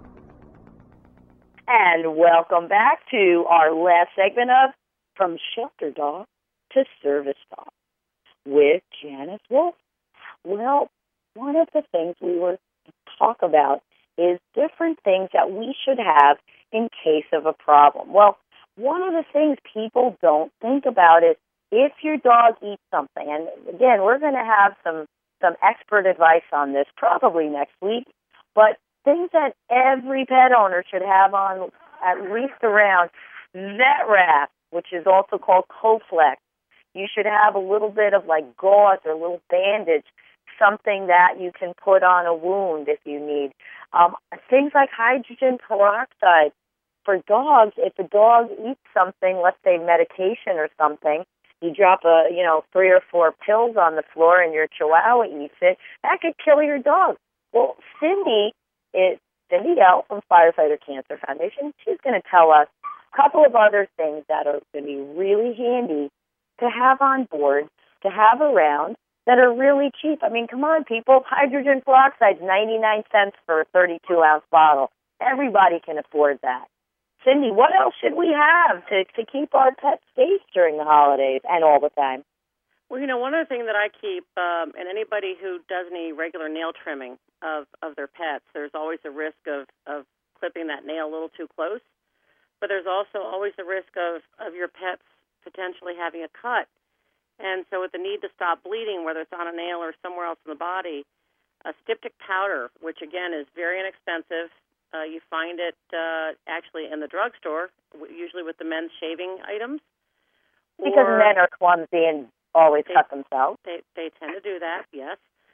And welcome back to our last segment of From Shelter Dog to Service Dog with Janice Wolf. Well, one of the things we were to talk about is different things that we should have in case of a problem. Well, one of the things people don't think about is if your dog eats something, and again, we're going to have some expert advice on this probably next week, but things that every pet owner should have on at least around vet wrap, which is also called Coflex. You should have a little bit of like gauze or a little bandage, something that you can put on a wound if you need. Things like hydrogen peroxide. For dogs, if a dog eats something, let's say medication or something, you drop 3 or 4 pills on the floor and your Chihuahua eats it, that could kill your dog. Well, Cindy L. from Firefighter Cancer Foundation, she's going to tell us a couple of other things that are going to be really handy to have on board, to have around, that are really cheap. I mean, come on, people. Hydrogen peroxide is 99 cents for a 32-ounce bottle. Everybody can afford that. Cindy, what else should we have to keep our pets safe during the holidays and all the time? Well, one other thing that I keep, and anybody who does any regular nail trimming of their pets, there's always a risk of clipping that nail a little too close. But there's also always the risk of your pets potentially having a cut. And so with the need to stop bleeding, whether it's on a nail or somewhere else in the body, a styptic powder, which, again, is very inexpensive. You find it actually in the drugstore, usually with the men's shaving items. Because men are clumsy and always cut themselves. They tend to do that, yes.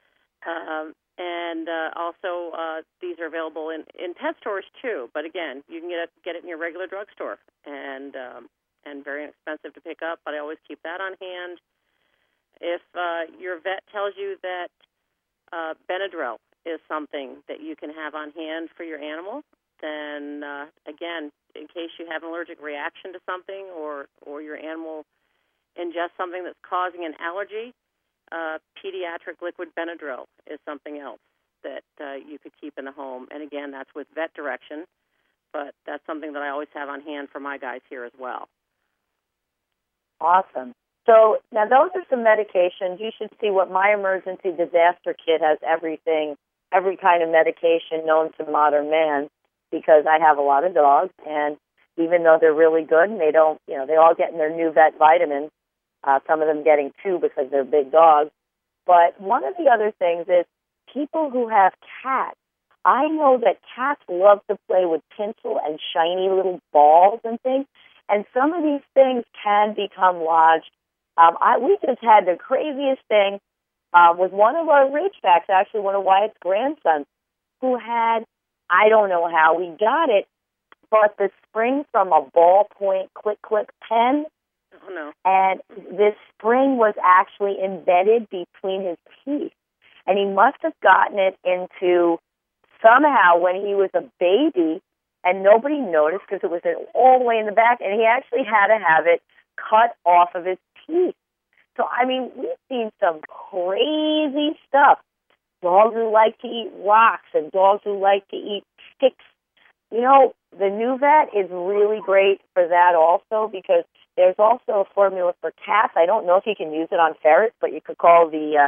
And also these are available in pet stores, too. But, again, you can get it in your regular drugstore, and very inexpensive to pick up, but I always keep that on hand. If your vet tells you that Benadryl is something that you can have on hand for your animal, then, again, in case you have an allergic reaction to something or your animal ingests something that's causing an allergy, pediatric liquid Benadryl is something else that you could keep in the home. And, again, that's with vet direction, but that's something that I always have on hand for my guys here as well. Awesome. So now those are some medications. You should see what my emergency disaster kit has. Every kind of medication known to modern man, because I have a lot of dogs, and even though they're really good and they don't, they all get in their new vet vitamins, some of them getting 2 because they're big dogs. But one of the other things is people who have cats. I know that cats love to play with tinsel and shiny little balls and things, and some of these things can become lodged. We just had the craziest thing with one of our Ridgebacks, actually one of Wyatt's grandsons, who had, I don't know how we got it, but the spring from a ballpoint click pen. Oh, no. And this spring was actually embedded between his teeth. And he must have gotten it into somehow when he was a baby, and nobody noticed because it was all the way in the back, and he actually had to have it cut off of his teeth. So, I mean, we've seen some crazy stuff. Dogs who like to eat rocks and dogs who like to eat sticks. The new vet is really great for that also, because there's also a formula for cats. I don't know if you can use it on ferrets, but you could call the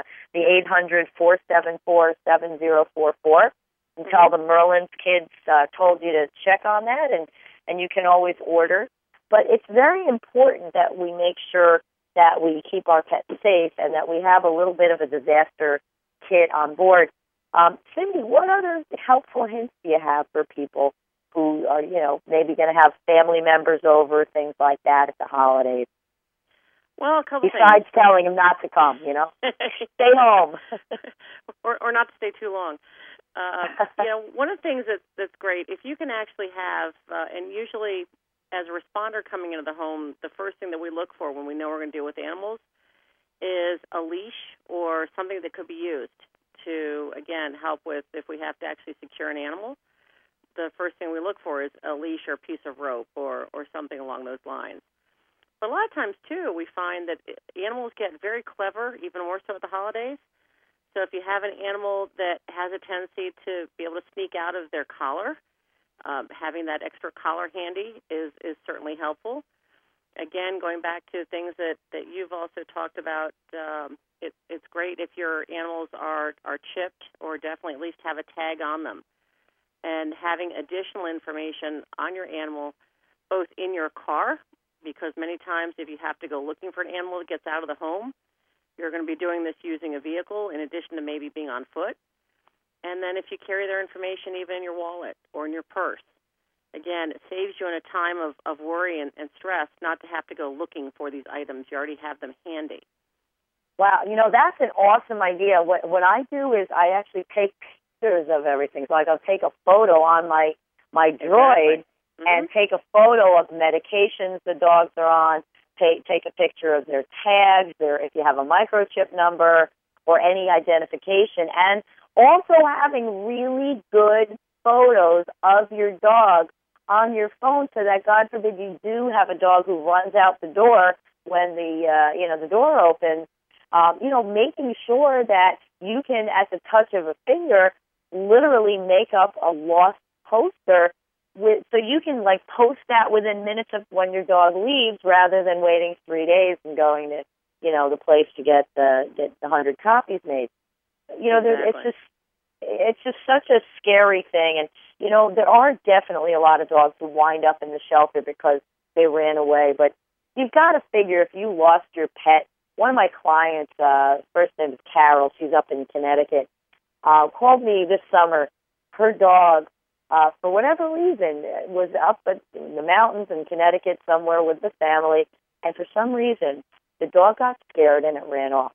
800-474-7044 and tell the Merlin's kids told you to check on that, and you can always order. But it's very important that we make sure that we keep our pets safe and that we have a little bit of a disaster kit on board. Cindy, what other helpful hints do you have for people who are, maybe going to have family members over, things like that at the holidays? Well, a couple Besides things. telling them not to come, stay home. or not to stay too long. One of the things that's great, if you can actually have, and usually as a responder coming into the home, the first thing that we look for when we know we're going to deal with animals is a leash or something that could be used to, again, help with if we have to actually secure an animal. The first thing we look for is a leash or a piece of rope or something along those lines. But a lot of times, too, we find that animals get very clever, even more so at the holidays. So if you have an animal that has a tendency to be able to sneak out of their collar, having that extra collar handy is certainly helpful. Again, going back to things that you've also talked about, it's great if your animals are chipped or definitely at least have a tag on them. And having additional information on your animal, both in your car, because many times if you have to go looking for an animal that gets out of the home, you're going to be doing this using a vehicle in addition to maybe being on foot. And then if you carry their information even in your wallet or in your purse, again, it saves you in a time of worry and stress not to have to go looking for these items. You already have them handy. Wow, that's an awesome idea. What I do is I actually take pictures of everything. So like I'll take a photo on my Droid and take a photo of medications the dogs are on, take a picture of their tags, if you have a microchip number or any identification, and also having really good photos of your dog on your phone so that, God forbid, you do have a dog who runs out the door when the door opens, making sure that you can, at the touch of a finger, literally make up a lost poster so you can post that within minutes of when your dog leaves, rather than waiting 3 days and going to the place to get the 100 copies made. Exactly. It's just such a scary thing, and there are definitely a lot of dogs who wind up in the shelter because they ran away. But you've got to figure, if you lost your pet. One of my clients, first name is Carol, she's up in Connecticut, called me this summer. Her dog, for whatever reason, was up in the mountains in Connecticut somewhere with the family, and for some reason, the dog got scared and it ran off.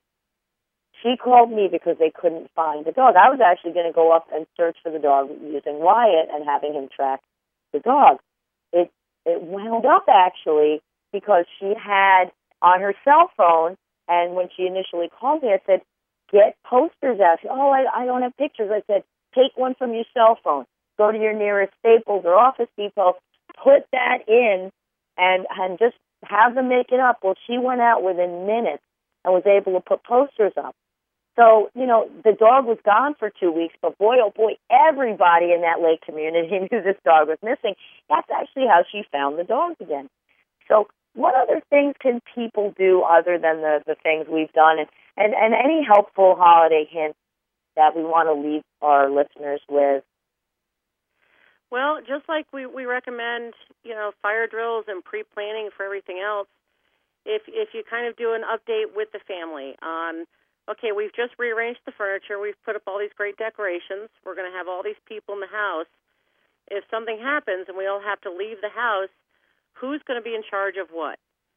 She called me because they couldn't find the dog. I was actually going to go up and search for the dog using Wyatt and having him track the dog. It wound up, actually, because she had on her cell phone, and when she initially called me, I said, get posters out. She said, I don't have pictures. I said, take one from your cell phone. Go to your nearest Staples or Office Depot, put that in, and just have them make it up. Well, she went out within minutes and was able to put posters up. So, the dog was gone for 2 weeks, but boy, oh boy, everybody in that lake community knew this dog was missing. That's actually how she found the dog again. So what other things can people do other than the things we've done? And any helpful holiday hints that we want to leave our listeners with? Well, just like we recommend, fire drills and pre-planning for everything else, if you kind of do an update with the family on, okay, we've just rearranged the furniture, we've put up all these great decorations, we're going to have all these people in the house. If something happens and we all have to leave the house, who's going to be in charge of what?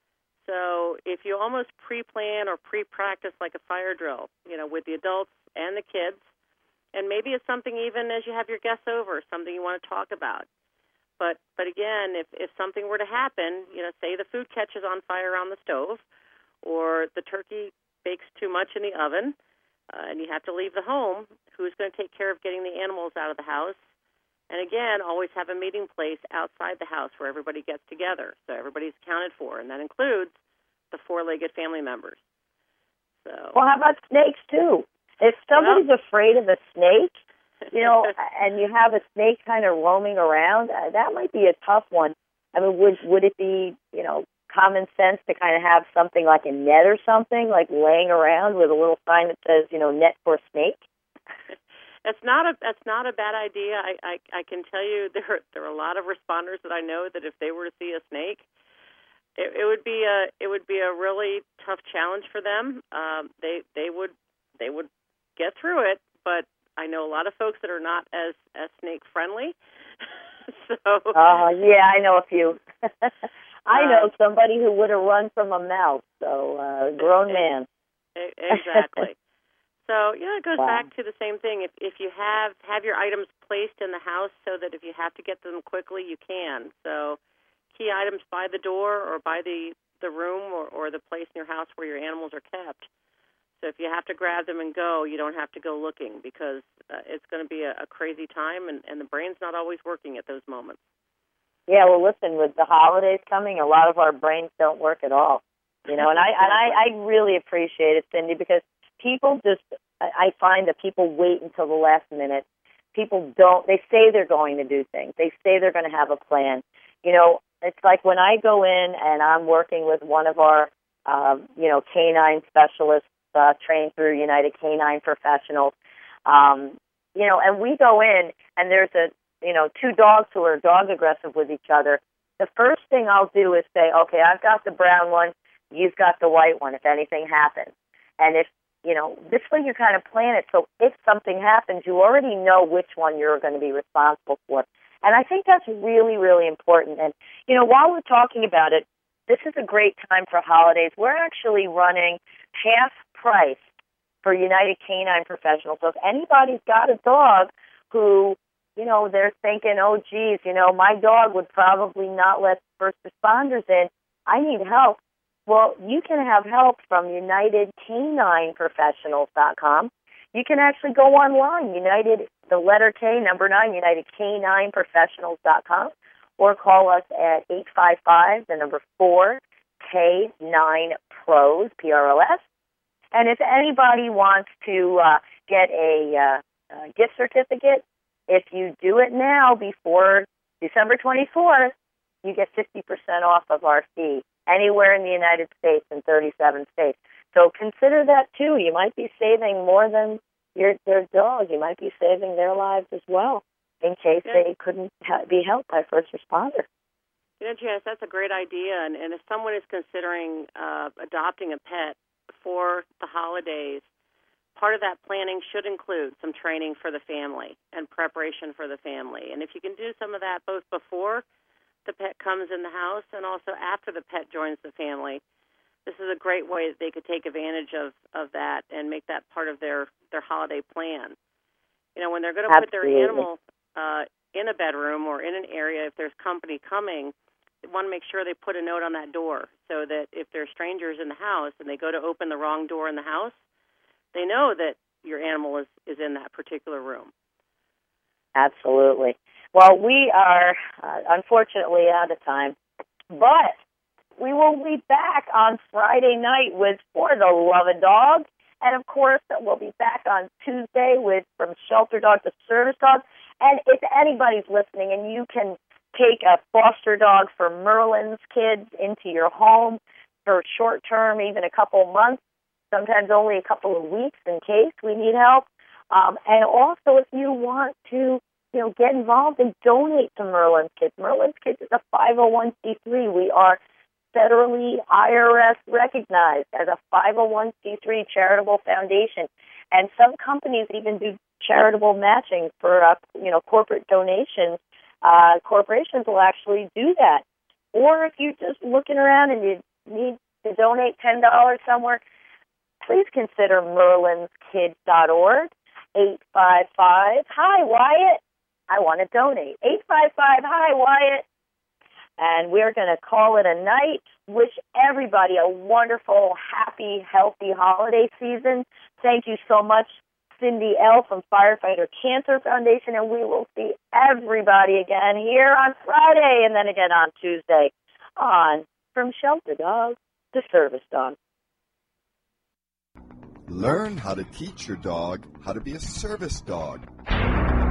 So if you almost pre-plan or pre-practice like a fire drill, with the adults and the kids, and maybe it's something even as you have your guests over, something you want to talk about. But again, if something were to happen, say the food catches on fire on the stove, or the turkey bakes too much in the oven, and you have to leave the home, who's going to take care of getting the animals out of the house? And again, always have a meeting place outside the house where everybody gets together, so everybody's accounted for, and that includes the four-legged family members. So, well, how about snakes, too? If somebody's afraid of a snake, and you have a snake kind of roaming around, that might be a tough one. I mean, would it be, common sense to kind of have something like a net or something, like laying around with a little sign that says, net for snake? That's not a bad idea. I can tell you there are a lot of responders that I know that if they were to see a snake, it would be a really tough challenge for them. They would get through it, but I know a lot of folks that are not as snake friendly. So yeah, I know a few. I know somebody who would have run from a mouse. So grown man. Exactly. So, it goes back to the same thing. If you have your items placed in the house so that if you have to get them quickly, you can. So key items by the door or by the room or the place in your house where your animals are kept. So if you have to grab them and go, you don't have to go looking because it's going to be a crazy time, and the brain's not always working at those moments. Yeah, well, listen, with the holidays coming, a lot of our brains don't work at all. And I really appreciate it, Cindy, because people I find that people wait until the last minute. People they say they're going to do things. They say they're going to have a plan. It's like when I go in and I'm working with one of our, canine specialists trained through United Canine Professionals, and we go in and there's two dogs who are dog aggressive with each other. The first thing I'll do is say, okay, I've got the brown one, you've got the white one, if anything happens. And if, this way you kind of plan it so if something happens, you already know which one you're going to be responsible for. And I think that's really, really important. And, while we're talking about it, this is a great time for holidays. We're actually running half price for United Canine Professionals. So if anybody's got a dog who, they're thinking, oh, geez, my dog would probably not let first responders in, I need help. Well, you can have help from UnitedCanineProfessionals.com. You can actually go online, United, the letter K, number 9, UnitedCanineProfessionals.com, or call us at 855, the number 4, K9Pros, P-R-O-S. And if anybody wants to get a gift certificate, if you do it now before December 24th, you get 50% off of our fee anywhere in the United States in 37 states. So consider that, too. You might be saving more than their dog. You might be saving their lives as well in case they couldn't be helped by first responder. Janice, that's a great idea. And if someone is considering adopting a pet for the holidays, part of that planning should include some training for the family and preparation for the family. And if you can do some of that both before the pet comes in the house and also after the pet joins the family, this is a great way that they could take advantage of that and make that part of their holiday plan. When they're going to put their animal in a bedroom or in an area, if there's company coming, they want to make sure they put a note on that door so that if there's strangers in the house and they go to open the wrong door in the house, they know that your animal is in that particular room. Absolutely. Well, we are unfortunately out of time, but we will be back on Friday night with For the Love of Dog, and of course we'll be back on Tuesday with From Shelter Dog to Service Dog. And if anybody's listening and you can take a foster dog for Merlin's kids into your home for short term, even a couple months, sometimes only a couple of weeks in case we need help. And also if you want to get involved and donate to Merlin's Kids. Merlin's Kids is a 501c3. We are federally IRS recognized as a 501c3 charitable foundation. And some companies even do charitable matching for, corporate donations. Corporations will actually do that. Or if you're just looking around and you need to donate $10 somewhere, please consider merlinskids.org, 855, Hi, Wyatt. I want to donate. 855, Hi, Wyatt. And we're going to call it a night. Wish everybody a wonderful, happy, healthy holiday season. Thank you so much, Cindy L. from Firefighter Cancer Foundation. And we will see everybody again here on Friday and then again on Tuesday on From Shelter Dog to Service Dog. Learn how to teach your dog how to be a service dog.